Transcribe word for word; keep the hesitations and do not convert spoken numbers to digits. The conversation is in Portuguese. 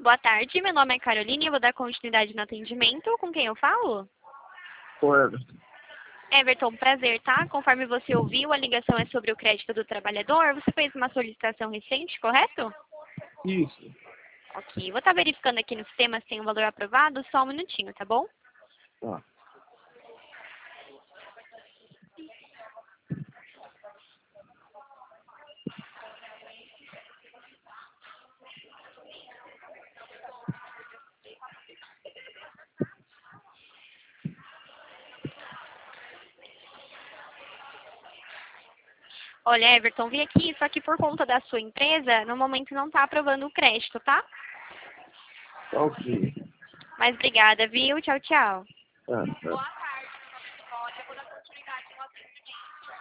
Boa tarde, meu nome é Carolina e eu vou dar continuidade no atendimento. Com quem eu falo? Com Everton. Everton, prazer, tá? Conforme você ouviu, a ligação é sobre o crédito do trabalhador. Você fez uma solicitação recente, correto? Isso. Ok, vou estar verificando aqui no sistema se tem um valor aprovado. Só um minutinho, tá bom? Tá. Olha, Everton, vi aqui, só que por conta da sua empresa, no momento não está aprovando o crédito, tá? Tá ok. Mas obrigada, viu? Tchau, tchau. Tá, tá.